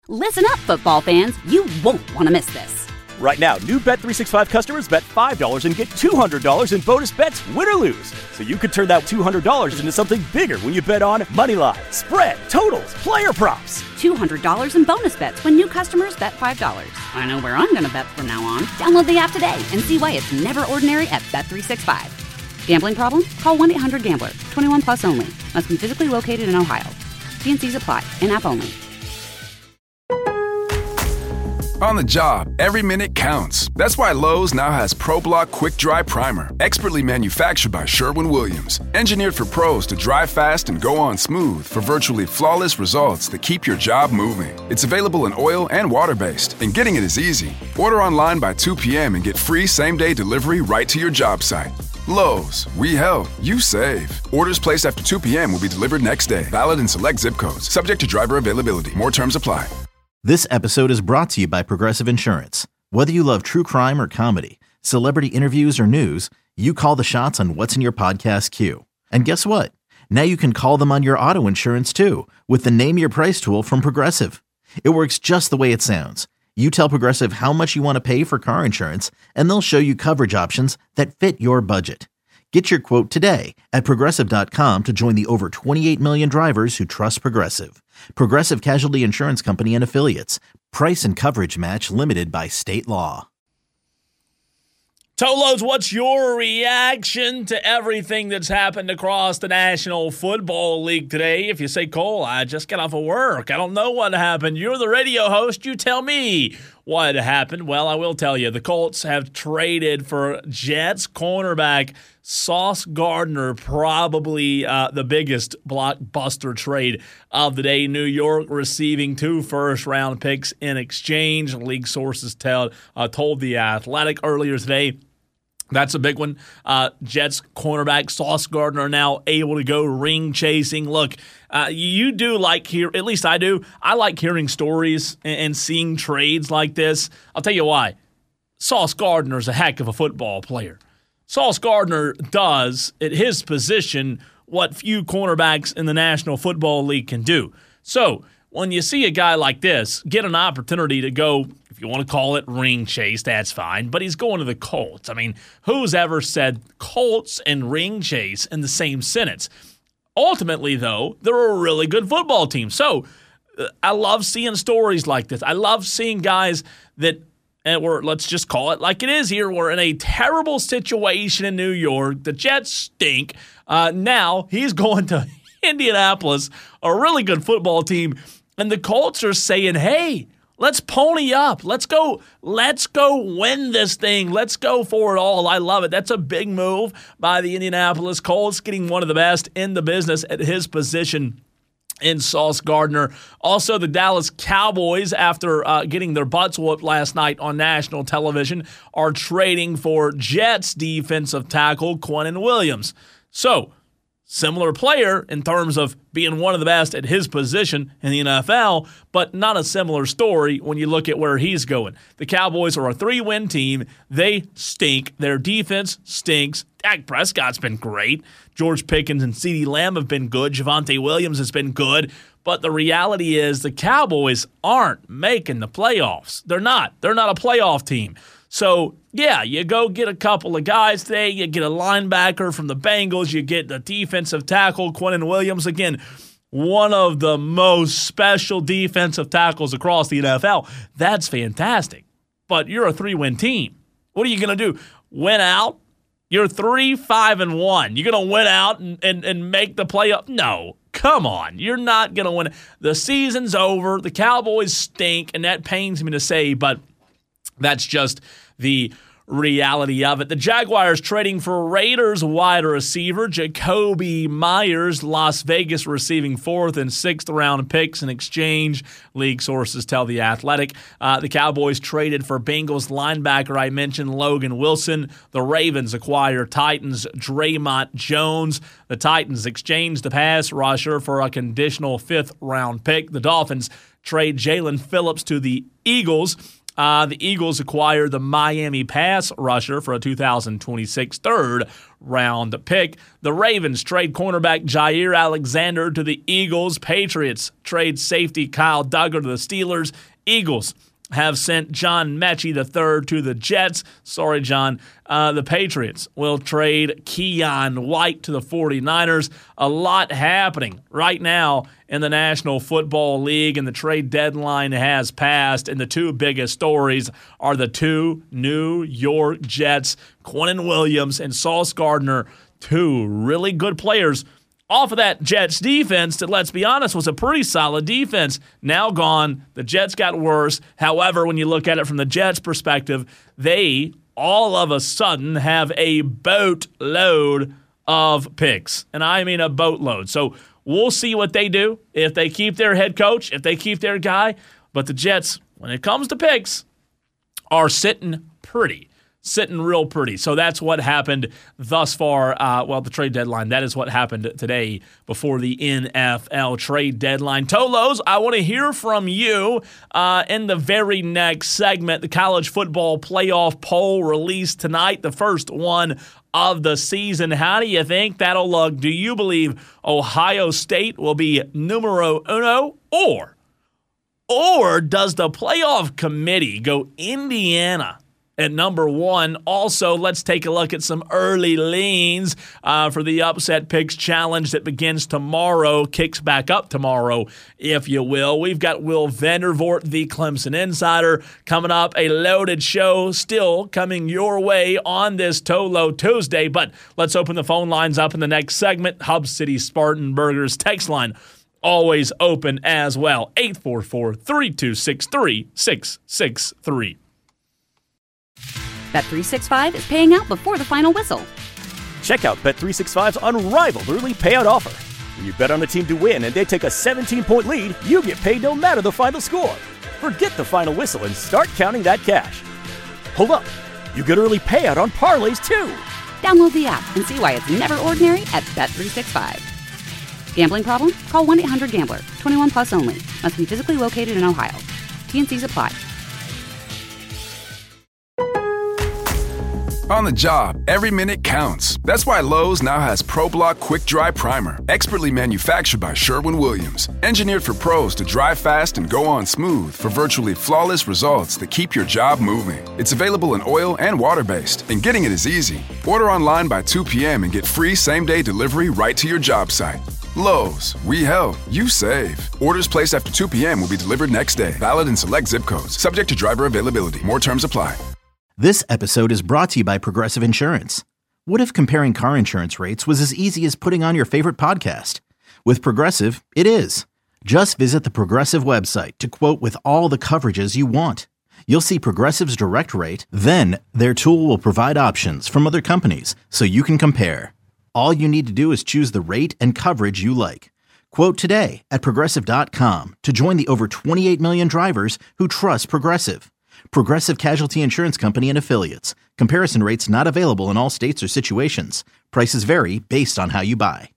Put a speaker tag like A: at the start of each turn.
A: Listen up, football fans. You won't want to miss this.
B: Right now, new Bet365 customers bet $5 and get $200 in bonus bets, win or lose. So you could turn that $200 into something bigger when you bet on moneyline, spread, totals, player props.
A: $200 in bonus bets when new customers bet $5. I know where I'm going to bet from now on. Download the app today and see why it's never ordinary at Bet365. Gambling problem? Call 1-800-GAMBLER. 21 plus only. Must be physically located in Ohio. T&Cs apply. In-app only.
C: On the job, every minute counts. That's why Lowe's now has ProBlock Quick Dry Primer, expertly manufactured by Sherwin-Williams. Engineered for pros to dry fast and go on smooth for virtually flawless results that keep your job moving. It's available in oil and water-based, and getting it is easy. Order online by 2 p.m. and get free same-day delivery right to your job site. Lowe's, we help, you save. Orders placed after 2 p.m. will be delivered next day. Valid in select zip codes. Subject to driver availability. More terms apply.
D: This episode is brought to you by Progressive Insurance. Whether you love true crime or comedy, celebrity interviews or news, you call the shots on what's in your podcast queue. And guess what? Now you can call them on your auto insurance too with the Name Your Price tool from Progressive. It works just the way it sounds. You tell Progressive how much you want to pay for car insurance, and they'll show you coverage options that fit your budget. Get your quote today at Progressive.com to join the over 28 million drivers who trust Progressive. Progressive Casualty Insurance Company and Affiliates. Price and coverage match limited by state law.
E: Tolos, what's your reaction to everything that's happened across the National Football League today? If you say, Cole, I just got off of work. I don't know what happened. You're the radio host. You tell me what happened. Well, I will tell you. The Colts have traded for Jets cornerback Sauce Gardner, probably the biggest blockbuster trade of the day. New York receiving 2 first-round picks in exchange. League sources told The Athletic earlier today. That's a big one. Jets cornerback Sauce Gardner now able to go ring chasing. Look, you do like at least I do. I like hearing stories and seeing trades like this. I'll tell you why. Sauce Gardner's a heck of a football player. Sauce Gardner does, at his position, what few cornerbacks in the National Football League can do. So when you see a guy like this get an opportunity to go, if you want to call it ring chase, that's fine, but he's going to the Colts. I mean, who's ever said Colts and ring chase in the same sentence? Ultimately, though, they're a really good football team. So I love seeing stories like this. I love seeing guys that, let's just call it like it is here, we're in a terrible situation in New York. The Jets stink. Now he's going to Indianapolis, a really good football team, and the Colts are saying, hey, let's pony up. Let's go win this thing. Let's go for it all. I love it. That's a big move by the Indianapolis Colts, getting one of the best in the business at his position in Sauce Gardner. Also, the Dallas Cowboys, after getting their butts whooped last night on national television, are trading for Jets defensive tackle Quinnen Williams. So, similar player in terms of being one of the best at his position in the NFL, but not a similar story when you look at where he's going. The Cowboys are a 3-win team. They stink. Their defense stinks. Dak Prescott's been great. George Pickens and CeeDee Lamb have been good. Javonte Williams has been good. But the reality is the Cowboys aren't making the playoffs. They're not. They're not a playoff team. So, yeah, you go get a couple of guys today. You get a linebacker from the Bengals. You get the defensive tackle, Quinnen Williams. Again, one of the most special defensive tackles across the NFL. That's fantastic. But you're a 3-win team. What are you going to do? Win out? You're 3-5-1. You're going to win out and make the playoff? No. Come on. You're not going to win. The season's over. The Cowboys stink, and that pains me to say, but that's just the reality of it. The Jaguars trading for Raiders wide receiver Jacoby Myers, Las Vegas receiving 4th and 6th round picks in exchange. League sources tell The Athletic. The Cowboys traded for Bengals linebacker I mentioned, Logan Wilson. The Ravens acquire Titans Draymond Jones. The Titans exchange the pass rusher for a conditional 5th round pick. The Dolphins trade Jalen Phillips to the Eagles. The Eagles acquired the Miami pass rusher for a 2026 third-round pick. The Ravens trade cornerback Jair Alexander to the Eagles. Patriots trade safety Kyle Duggar to the Steelers. Eagles have sent John Mechie III to the Jets. Sorry, John. The Patriots will trade Keon White to the 49ers. A lot happening right now in the National Football League, and the trade deadline has passed, and the two biggest stories are the two New York Jets, Quinnen Williams and Sauce Gardner, two really good players off of that Jets defense that, let's be honest, was a pretty solid defense. Now gone. The Jets got worse. However, when you look at it from the Jets' perspective, they all of a sudden have a boatload of picks. And I mean a boatload. So we'll see what they do, if they keep their head coach, if they keep their guy. But the Jets, when it comes to picks, are sitting real pretty. So that's what happened thus far. The trade deadline, that is what happened today before the NFL trade deadline. Tolos, I want to hear from you in the very next segment. The college football playoff poll released tonight, the first one of the season. How do you think that'll look? Do you believe Ohio State will be numero uno, or does the playoff committee go Indiana at number one? Also, let's take a look at some early leans for the Upset Picks Challenge that begins tomorrow, kicks back up tomorrow, if you will. We've got Will Vandervoort, the Clemson Insider, coming up. A loaded show still coming your way on this Tolo Tuesday, but let's open the phone lines up in the next segment. Hub City Spartan Burgers text line always open as well. 844-326-3663.
A: Bet365 is paying out before the final whistle.
B: Check out Bet365's unrivaled early payout offer. When you bet on a team to win and they take a 17-point lead, you get paid no matter the final score. Forget the final whistle and start counting that cash. Hold up. You get early payout on parlays, too.
A: Download the app and see why it's never ordinary at Bet365. Gambling problem? Call 1-800-GAMBLER. 21 plus only. Must be physically located in Ohio. T&Cs apply.
C: On the job, every minute counts. That's why Lowe's now has ProBlock Quick Dry Primer, expertly manufactured by Sherwin-Williams. Engineered for pros to dry fast and go on smooth for virtually flawless results that keep your job moving. It's available in oil and water-based, and getting it is easy. Order online by 2 p.m. and get free same-day delivery right to your job site. Lowe's, we help, you save. Orders placed after 2 p.m. will be delivered next day. Valid in select zip codes. Subject to driver availability. More terms apply.
D: This episode is brought to you by Progressive Insurance. What if comparing car insurance rates was as easy as putting on your favorite podcast? With Progressive, it is. Just visit the Progressive website to quote with all the coverages you want. You'll see Progressive's direct rate, then their tool will provide options from other companies so you can compare. All you need to do is choose the rate and coverage you like. Quote today at Progressive.com to join the over 28 million drivers who trust Progressive. Progressive Casualty Insurance Company and Affiliates. Comparison rates not available in all states or situations. Prices vary based on how you buy.